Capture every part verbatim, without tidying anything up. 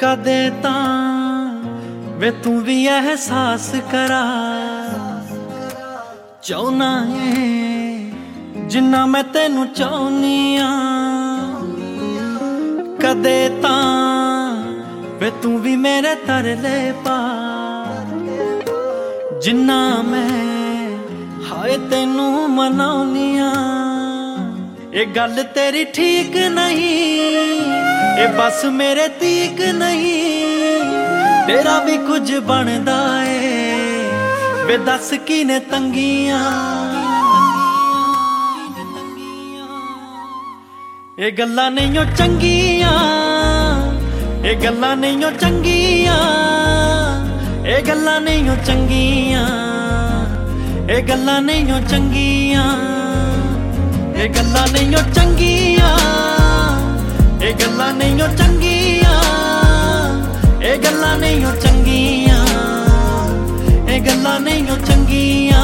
कदे तां वे तू भी एहसास करा चाहना है जिन्ना मैं तेनू चाहनी आ। कदे तां वे तू भी मेरे तरले पा जिन्ना मैं हाय तेनू मनाउनी आ। ये गल तेरी ठीक नहीं, ये बस मेरे तीक नहीं, तेरा भी कुछ बनदा है वे दस की ने तंगियां। ये गल्लां नहीं चंगियां, ये गल्लां नहीं चंगियां, ये गल्लां नहीं चंगियां, ये गल्लां नहीं चंगियां, ये गल्लां नहीं चंगियां, ये गल्लां नहीं चंगियां, ये गल्लां नहीं चंगियां, ये गल्लां नहीं चंगियां।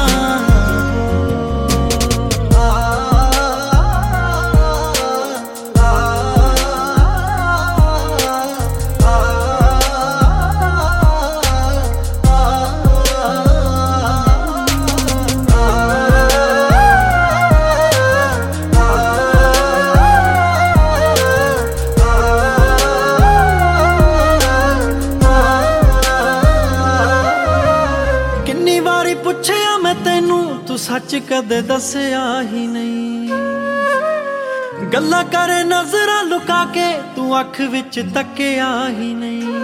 पुछया मैं तेनू तू सच कदे दसया ही नहीं, गल्लां करे नजरां लुका के तू अख विच तकिया ही नहीं।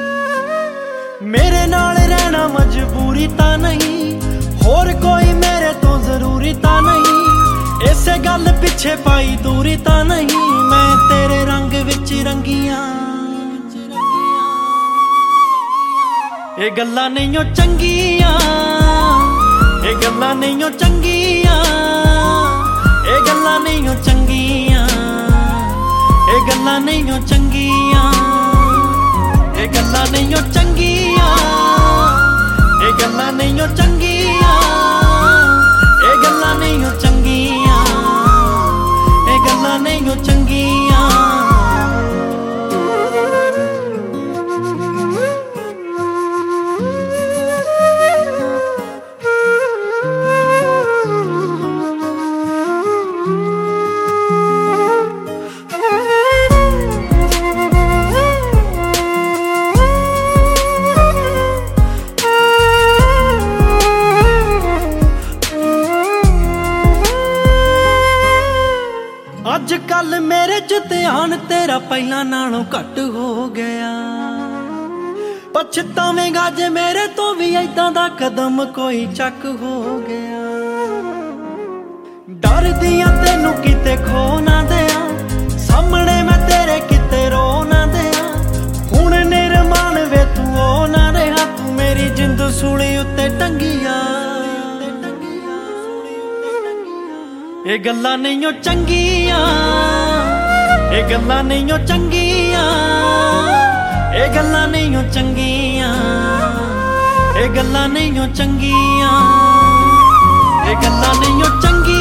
मेरे नाल रहना मजबूरी तां नहीं, होर कोई मेरे तो जरूरी तां नहीं, इसे गल पिछे पाई दूरी तां नहीं, मैं तेरे रंग विच रंगियां। ये गल्लां नहीं चंगियां, ये गल्लां नहीं चंगियां, ये गल्लां नहीं चंगियां, ये गल्लां नहीं चंगियां, ये गल्लां नहीं चंगियां, ये गल्लां नहीं चंगियां, ये गल्लां नहीं चंगियां, ये गल्लां नहीं चंगियां। अज कल मेरे च ध्यान तेरा पहला नालों घट हो गया, पछतावेगा जे मेरे तो भी ऐदां दा कदम कोई चक हो गया। डर दियां तैनू किते खो ना दियां, सामने मैं तेरे किते रो ना दियां, हुण निर्माण वे तू ओ ना रहा, तू मेरी जिंद सूली उत्ते टंगिया। ये गल्लां नहीं चंगियां, ये गल्लां नहीं चंगियां, ये गल्लां नहीं चंगियां, ये गल्लां नहीं चंगियां, ये गल्लां नहीं चंगियां।